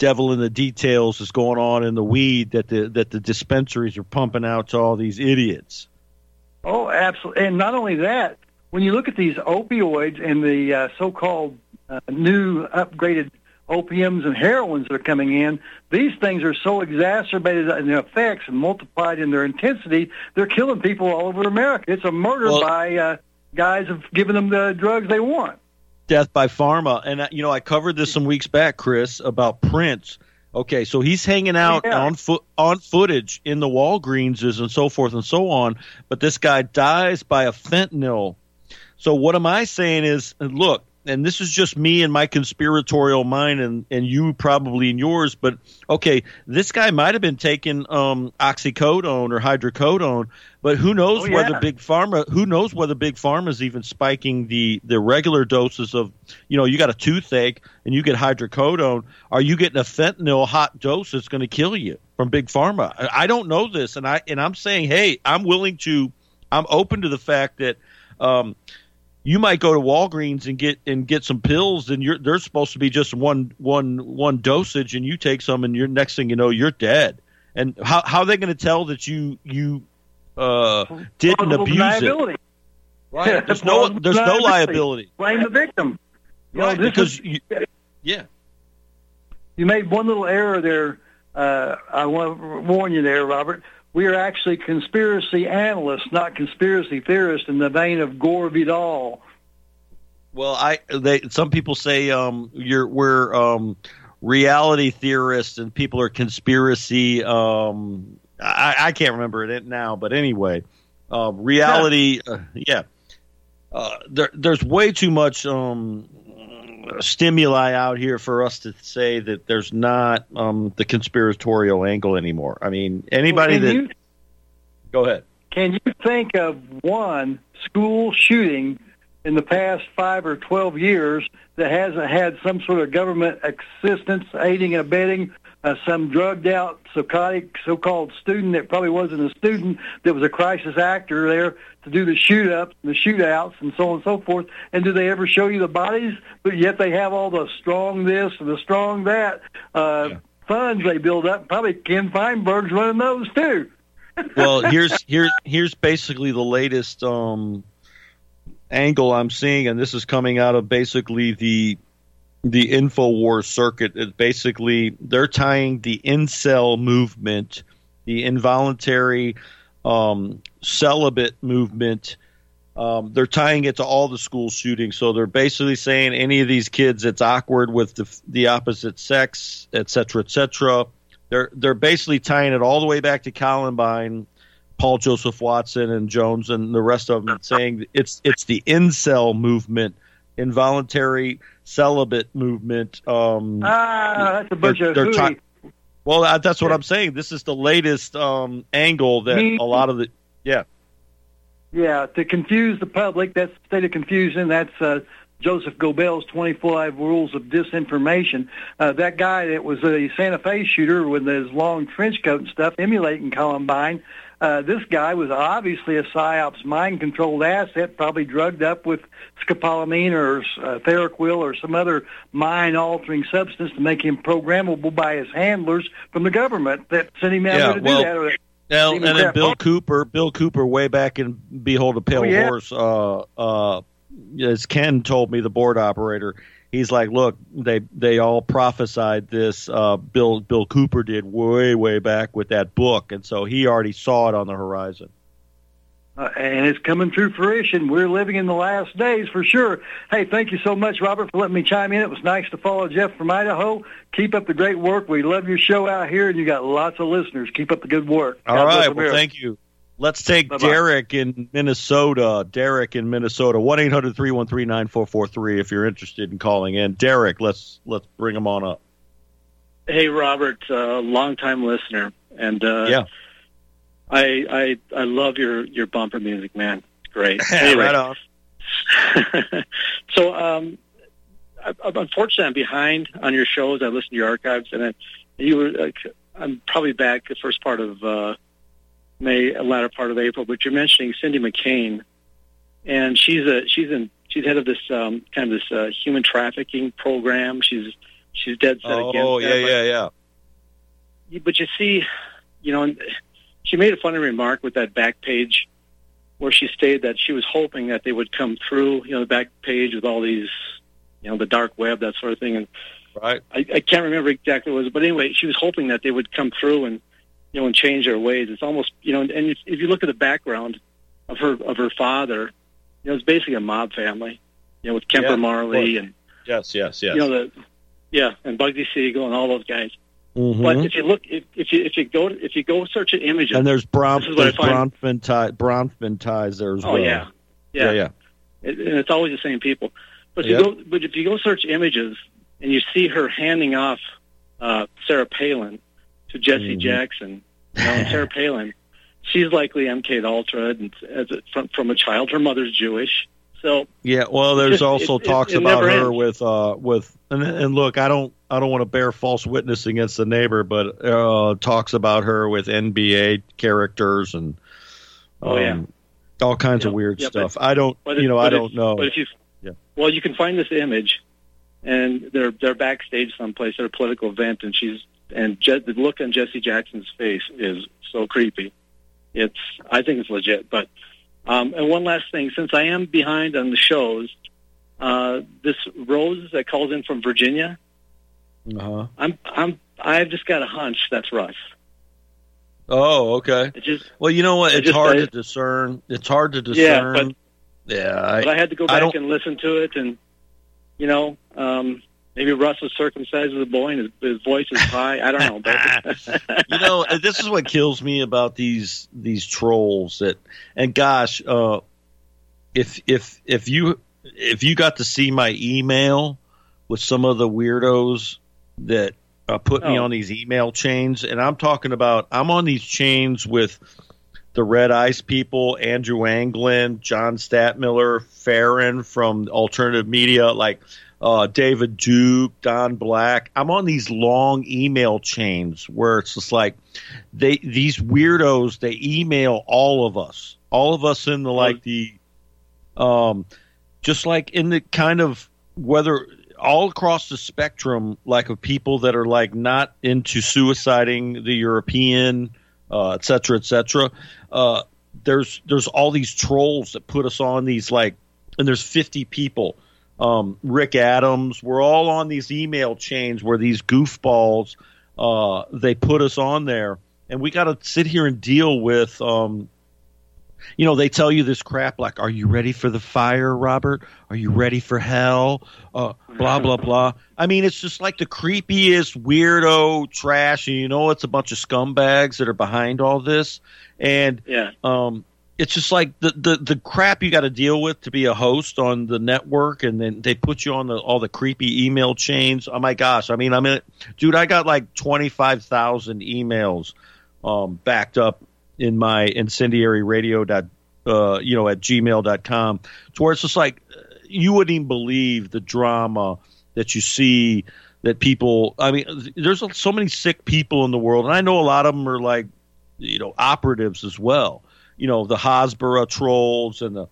S3: devil in the details is going on in the weed that the dispensaries are pumping out to all these idiots.
S9: Oh, absolutely. And not only that, when you look at these opioids and the so-called new upgraded opiums and heroines that are coming in, these things are so exacerbated in their effects and multiplied in their intensity, they're killing people all over America. It's a murder by guys have given them the drugs they want.
S3: Death by pharma. And, I covered this some weeks back, Chris, about Prince. Okay, so he's hanging out on footage in the Walgreenses and so forth and so on, but this guy dies by a fentanyl. So what am I saying is, look, and this is just me and my conspiratorial mind and you probably in yours, but okay, this guy might have been taking oxycodone or hydrocodone, but who knows whether Big Pharma is even spiking the regular doses of, you got a toothache and you get hydrocodone. Are you getting a fentanyl hot dose that's going to kill you from Big Pharma? I don't know this, and I'm saying, hey, I'm open to the fact that you might go to Walgreens and get some pills, and they're supposed to be just one dosage, and you take some, and next thing you know, you're dead. And how are they going to tell that you didn't abuse it? Right? There's no liability.
S9: Blame the victim.
S3: Right?
S9: You made one little error there. I want to warn you there, Robert. We are actually conspiracy analysts, not conspiracy theorists, in the vein of Gore Vidal.
S3: Well, some people say we're reality theorists, and people are conspiracy. I can't remember it now, but anyway, reality. There's way too much stimuli out here for us to say that there's not the conspiratorial angle anymore. I mean, anybody go ahead.
S9: Can you think of one school shooting in the past 5 or 12 years that hasn't had some sort of government assistance, aiding and abetting, some drugged out, psychotic, so-called student that probably wasn't a student, that was a crisis actor there to do the shoot-ups and the shootouts and so on and so forth? And do they ever show you the bodies? But yet they have all the strong this and the strong that funds they build up. Probably Ken Feinberg's running those too.
S3: Well, here's basically the latest angle I'm seeing, and this is coming out of basically the InfoWars circuit. Is basically they're tying the incel movement, the involuntary celibate movement. They're tying it to all the school shootings. So they're basically saying any of these kids that's awkward with the opposite sex, et cetera, they're basically tying it all the way back to Columbine, Paul Joseph Watson and Jones and the rest of them, saying it's the incel movement, involuntary celibate movement.
S9: That's a bunch of hooey.
S3: Well, that's what I'm saying. This is the latest angle that a lot of the
S9: to confuse the public. That's the state of confusion. That's Joseph Goebbels' 25 Rules of Disinformation. That guy that was a Santa Fe shooter with his long trench coat and stuff, emulating Columbine. This guy was obviously a PSYOPs mind-controlled asset, probably drugged up with scopolamine or Theraquil or some other mind-altering substance to make him programmable by his handlers from the government that sent him out there to do that.
S3: And then Bill Cooper, way back in Behold a Pale Horse, as Ken told me, the board operator, he's like, look, they all prophesied this. Bill Cooper did way back with that book, and so he already saw it on the horizon.
S9: And it's coming to fruition. We're living in the last days for sure. Hey, thank you so much, Robert, for letting me chime in. It was nice to follow Jeff from Idaho. Keep up the great work. We love your show out here, and you got lots of listeners. Keep up the good work.
S3: All right. Well, thank you. Let's take Derek in Minnesota. 1-800-313-9443 if you're interested in calling in. Derek, let's bring him on up.
S14: Hey, Robert, longtime listener, and I love your bumper music, man. Great. Anyway.
S3: Right on.
S14: So, unfortunately, I'm behind on your shows. I listen to your archives, and I'm probably back the first part of May, latter part of April. But you're mentioning Cindy McCain, and she's head of this human trafficking program. She's she's dead set against that.
S3: Oh, yeah.
S14: But you see, and she made a funny remark with that back page where she stated that she was hoping that they would come through, the back page with all these, the dark web, that sort of thing. And
S3: right.
S14: I can't remember exactly what it was, but anyway, she was hoping that they would come through and, and change their ways. It's almost, and if you look at the background of her father, it's basically a mob family, with Kemper Marley and
S3: yes.
S14: and Bugsy Siegel and all those guys.
S3: Mm-hmm.
S14: But if you look, if you go search at images,
S3: and there's Bronfman ties there as well.
S14: Oh yeah. And it's always the same people. But if you go search images and you see her handing off Sarah Palin to Jesse Jackson, and Sarah Palin, she's likely MK'd Ultra and from a child. Her mother's Jewish. So
S3: there's also talks about her ends. with and look, I don't want to bear false witness against the neighbor, but talks about her with NBA characters and all kinds of weird stuff. I don't know.
S14: But if you you can find this image, and they're backstage someplace at a political event, and the look on Jesse Jackson's face is so creepy. I think it's legit, but. And one last thing, since I am behind on the shows, this Rose that calls in from Virginia, I've just got a hunch that's Russ.
S3: Oh, okay. Well, you know what? It's hard to discern. It's hard to discern. But I had to go back and listen to it, and
S14: maybe Russ was circumcised as a boy, and his voice is high. I don't know. But
S3: this is what kills me about these trolls. And gosh, if you got to see my email with some of the weirdos that put me on these email chains, and I'm on these chains with the Red Ice people, Andrew Anglin, John Statmiller, Farron from Alternative Media, David Duke, Don Black. I'm on these long email chains where it's just like these weirdos, they email all of us in the just like in the kind of whether all across the spectrum, of people that are not into suiciding the European, et cetera, et cetera. There's all these trolls that put us on these and there's 50 people. Rick Adams, we're all on these email chains where these goofballs, they put us on there, and we got to sit here and deal with, they tell you this crap are you ready for the fire, Robert? Are you ready for hell? Blah, blah, blah. I mean, it's just the creepiest weirdo trash, and it's a bunch of scumbags that are behind all this. And, it's just the crap you got to deal with to be a host on the network, and then they put you on all the creepy email chains. Oh my gosh! I mean, dude, I got 25,000 emails backed up in my incendiary radio at gmail.com, to where it's just you wouldn't even believe the drama that you see that people. I mean, there's so many sick people in the world, and I know a lot of them are operatives as well. The Hasbara trolls and the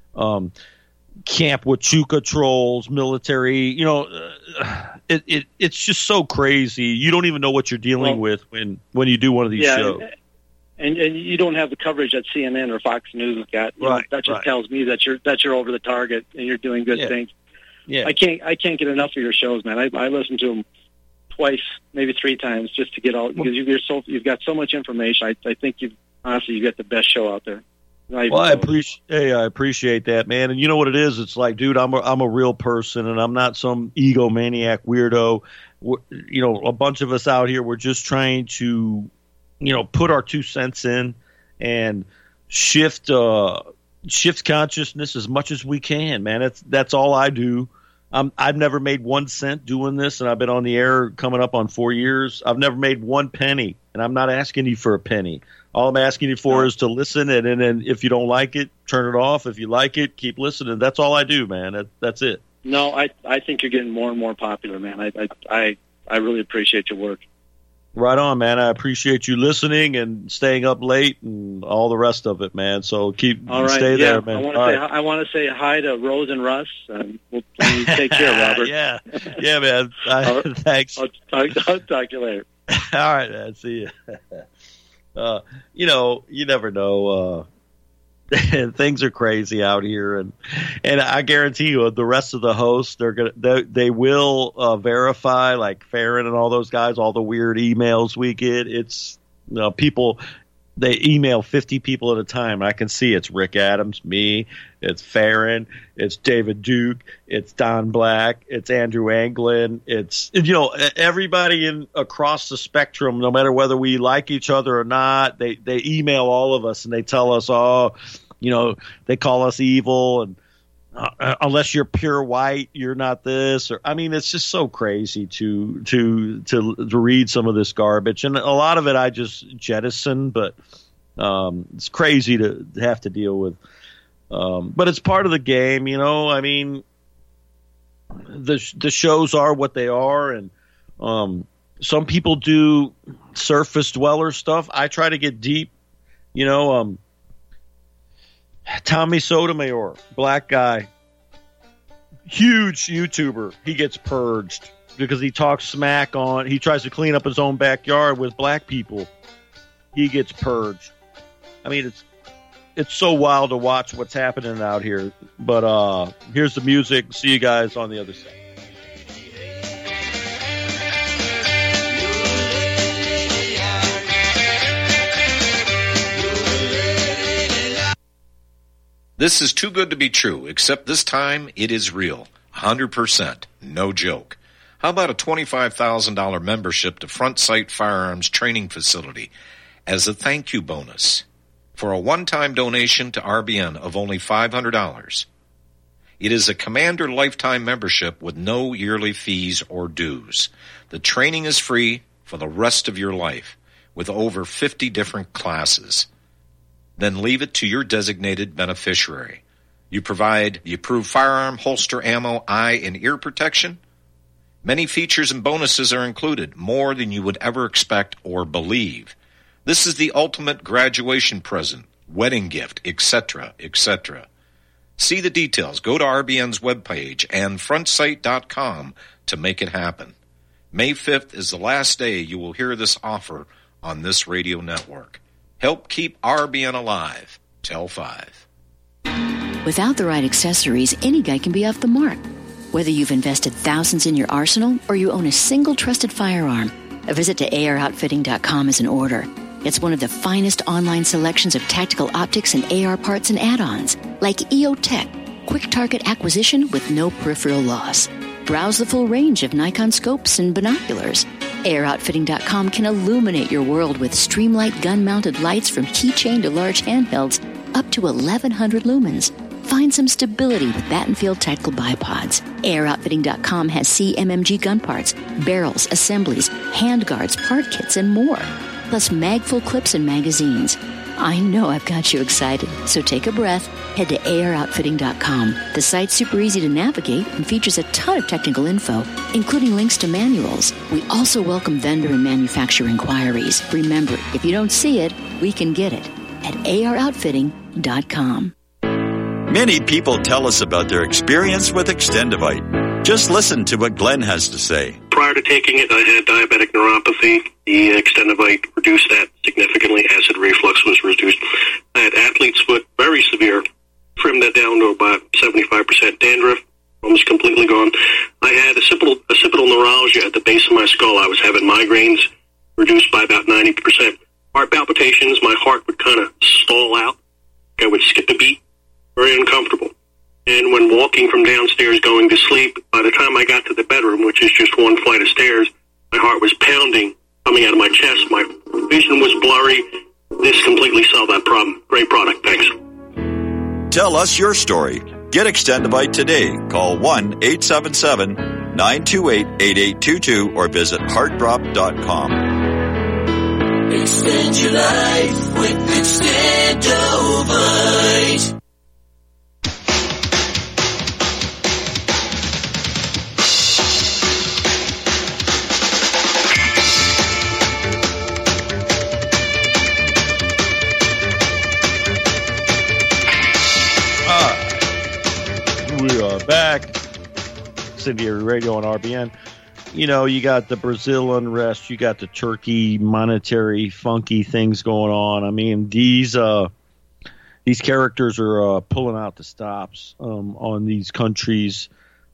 S3: Camp Huachuca trolls, military. It's just so crazy. You don't even know what you're dealing with when you do one of these shows.
S14: And you don't have the coverage that CNN or Fox News has got. That just tells me that you're over the target and you're doing good things. Yeah. I can't get enough of your shows, man. I listen to them twice, maybe three times, just to get all, because you've got so much information. I think you've got the best show out there.
S3: I appreciate that, man. And you know what it is? It's dude, I'm a real person, and I'm not some egomaniac weirdo. A bunch of us out here, we're just trying to, put our 2 cents in and shift consciousness as much as we can, man. That's all I do. I've never made 1 cent doing this, and I've been on the air coming up on 4 years. I've never made 1 penny, and I'm not asking you for a penny. All I'm asking you for is to listen, and then if you don't like it, turn it off. If you like it, keep listening. That's all I do, man. That's it.
S14: No, I think you're getting more and more popular, man. I really appreciate your work.
S3: Right on, man. I appreciate you listening and staying up late and all the rest of it, man. So stay there, man.
S14: I want to say hi to Rose and Russ. We'll take care, Robert.
S3: Yeah, man. Thanks.
S14: I'll talk to you later.
S3: All right, man. See you. You never know. Things are crazy out here, and I guarantee you, the rest of the hosts they will verify, like Farron and all those guys, all the weird emails we get. It's people. They email 50 people at a time. I can see it's Rick Adams, me, it's Farron, it's David Duke, it's Don Black, it's Andrew Anglin, it's everybody across the spectrum. No matter whether we like each other or not, they email all of us and they tell us, they call us evil, and unless you're pure white, you're not this. Or it's just so crazy to read some of this garbage, and a lot of it I just jettison. But it's crazy to have to deal with. But it's part of the game, The shows are what they are, and some people do surface dweller stuff. I try to get deep, Tommy Sotomayor, black guy, huge YouTuber. He gets purged because he talks smack he tries to clean up his own backyard with black people. He gets purged. It's so wild to watch what's happening out here. But here's the music. See you guys on the other side.
S7: This is too good to be true, except this time it is real. 100%. No joke. How about a $25,000 membership to Front Sight Firearms Training Facility as a thank you bonus for a one-time donation to RBN of only $500? It is a Commander lifetime membership with no yearly fees or dues. The training is free for the rest of your life with over 50 different classes. Then leave it to your designated beneficiary. You provide the approved firearm, holster, ammo, eye, and ear protection. Many features and bonuses are included, more than you would ever expect or believe. This is the ultimate graduation present, wedding gift, etc., etc. See the details. Go to RBN's webpage and frontsight.com to make it happen. May 5th is the last day you will hear this offer on this radio network. Help keep RBN alive. Tell 5.
S15: Without the right accessories, any guy can be off the mark. Whether you've invested thousands in your arsenal or you own a single trusted firearm, a visit to AROutfitting.com is in order. It's one of the finest online selections of tactical optics and AR parts and add-ons, like EOTech, quick target acquisition with no peripheral loss. Browse the full range of Nikon scopes and binoculars. AROutfitting.com can illuminate your world with Streamlight gun-mounted lights from keychain to large handhelds up to 1,100 lumens. Find some stability with Battenfield tactical bipods. AROutfitting.com has CMMG gun parts, barrels, assemblies, handguards, part kits, and more. Plus mag-full clips and magazines. I know I've got you excited, so take a breath. Head to AROutfitting.com. The site's super easy to navigate and features a ton of technical info, including links to manuals. We also welcome vendor and manufacturer inquiries. Remember, if you don't see it, we can get it at AROutfitting.com.
S16: Many people tell us about their experience with Extendivite. Just listen to what Glenn has to say.
S17: Prior to taking it, I had diabetic neuropathy. The Extendivite reduced that significantly. Acid reflux was reduced. I had athlete's foot, very severe. Trimmed that down to about 75% dandruff, almost completely gone. I had occipital neuralgia at the base of my skull. I was having migraines, reduced by about 90%. Heart palpitations, my heart would kind of stall out. I would skip a beat. Very uncomfortable. And when walking from downstairs going to sleep, by the time I got to the bedroom, which is just one flight of stairs, my heart was pounding, coming out of my chest. My vision was blurry. This completely solved that problem. Great product. Thanks.
S16: Tell us your story. Get Extendivite today. Call 1-877-928-8822 or visit heartdrop.com.
S2: Extend your life with Extendivite.
S3: Incendiary Radio on RBN. You know, you got the Brazil unrest, you got the Turkey monetary funky things going on. I mean, these characters are pulling out the stops on these countries.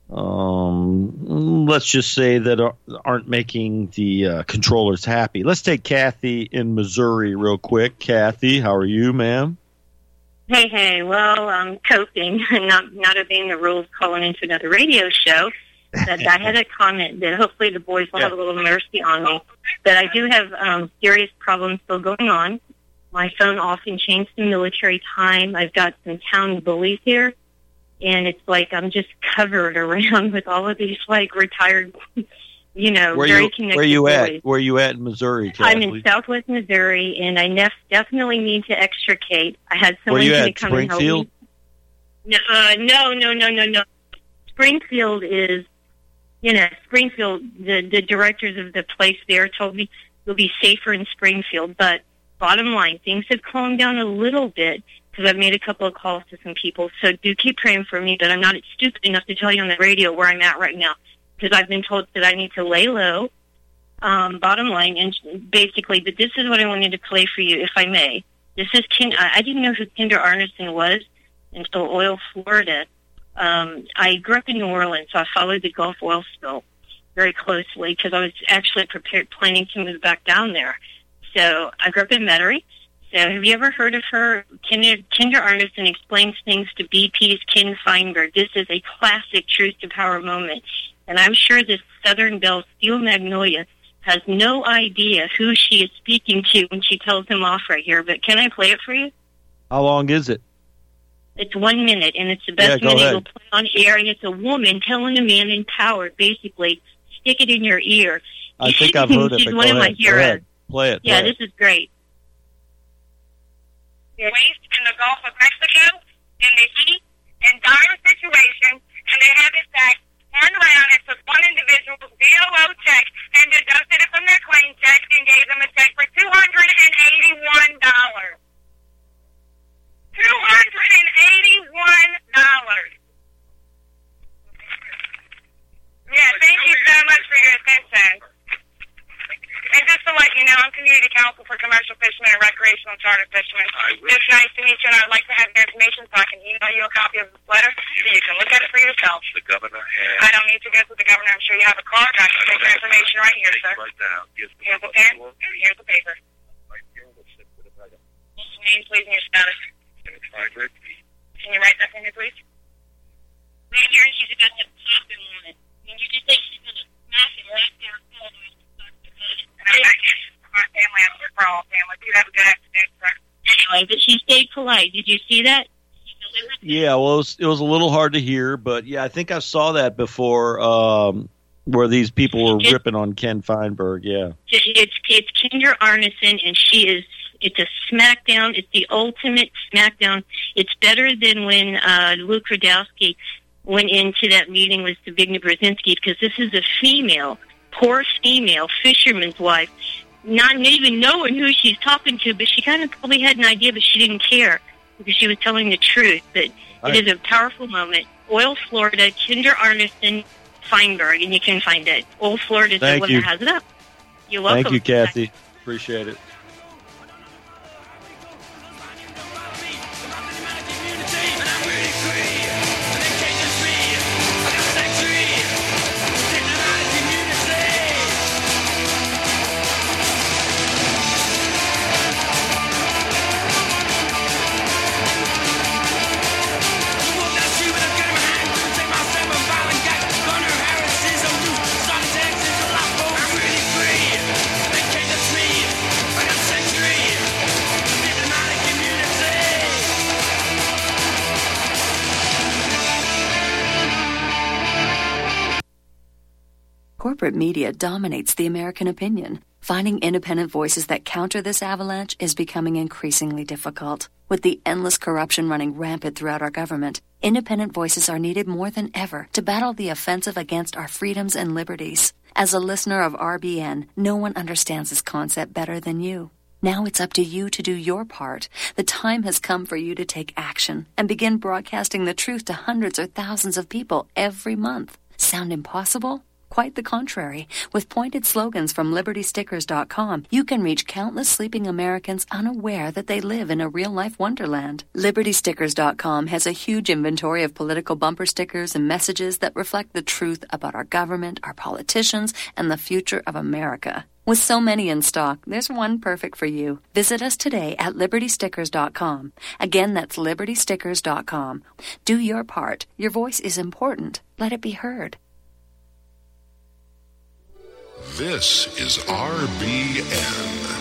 S3: Let's just say that aren't making the controllers happy. Let's take Kathy in Missouri real quick. Kathy, how are you, ma'am?
S18: Hey, well, I'm coping, not obeying the rules, calling into another radio show. But I had a comment that hopefully the boys will have a little mercy on me. But I do have serious problems still going on. My phone often changed to military time. I've got some town bullies here, and it's like I'm just covered around with all of these, like, retired, very connected
S3: Where you at?
S18: boys.
S3: Where you at in Missouri, Kathy?
S18: I'm in Southwest Missouri, and I definitely need to extricate. I had someone
S3: Where you
S18: to
S3: at,
S18: come and help
S3: Springfield?
S18: me. No. Springfield is, Springfield, the directors of the place there told me you'll be safer in Springfield. But bottom line, things have calmed down a little bit because I've made a couple of calls to some people. So do keep praying for me, but I'm not stupid enough to tell you on the radio where I'm at right now because I've been told that I need to lay low. Bottom line, and basically, but this is what I wanted to play for you, if I may. This is I didn't know who Kinder Arneson was until Oil, Florida. I grew up in New Orleans, so I followed the Gulf oil spill very closely because I was actually planning to move back down there. So I grew up in Metairie. So have you ever heard of her? Kinder Arneson explains things to BP's Ken Feinberg. This is a classic truth to power moment. And I'm sure this Southern Belle Steel Magnolia has no idea who she is speaking to when she tells him off right here. But can I play it for you?
S3: How long is it?
S18: It's 1 minute, and it's the best minute you'll play on air, and it's a woman telling a man in power, basically, stick it in your ear.
S3: I think I've heard it,
S18: She's
S3: but
S18: one of my heroes.
S3: Play it.
S18: Yeah, this is great.
S19: Waste in the Gulf of Mexico in the heat and dire situation, and they had this guy turn around and took one individual's DOO check and deducted it from their claim check and gave them a check for $281. $281. Yeah, thank you so much for your attention. And just to let you know, I'm Community Counsel for Commercial Fishermen and Recreational Charter Fishermen. It's nice to meet you, and I'd like to have your information so I can email you a copy of this letter so you can look at it for yourself.
S20: The governor has...
S19: I don't need to go to the governor. I'm sure you have a card. I can take your information right here, sir.
S20: Right down.
S19: Here's the pen, and here's the paper. What's your name, please, and your status? Can you write that for me, please? Right here, she's about to pop him on it. And you just think she's going to smash him right there. My family, I'm here for all family. You have a good afternoon, sir.
S18: Anyway, but she stayed polite. Did you see that?
S3: Yeah, well, it was a little hard to hear, but yeah, I think I saw that before where these people were ripping on Ken Feinberg, yeah.
S18: It's Kinder Arneson, and it's a smackdown. It's the ultimate smackdown. It's better than when Luke Rudowski went into that meeting with Zbigniew Brzezinski, because this is a female, poor female, fisherman's wife, not even knowing who she's talking to, but she kind of probably had an idea, but she didn't care because she was telling the truth. But it is a powerful moment. Oil, Florida, Kinder Arneson, Feinberg, and you can find it. Oil, Florida is the one that has it up. You're welcome.
S3: Thank you, Kathy. Appreciate it.
S13: Corporate media dominates the American opinion. Finding independent voices that counter this avalanche is becoming increasingly difficult. With the endless corruption running rampant throughout our government, independent voices are needed more than ever to battle the offensive against our freedoms and liberties. As a listener of RBN, no one understands this concept better than you. Now it's up to you to do your part. The time has come for you to take action and begin broadcasting the truth to hundreds or thousands of people every month. Sound impossible? Quite the contrary. With pointed slogans from LibertyStickers.com, you can reach countless sleeping Americans unaware that they live in a real-life wonderland. LibertyStickers.com has a huge inventory of political bumper stickers and messages that reflect the truth about our government, our politicians, and the future of America. With so many in stock, there's one perfect for you. Visit us today at LibertyStickers.com. Again, that's LibertyStickers.com. Do your part. Your voice is important. Let it be heard.
S20: This is RBN.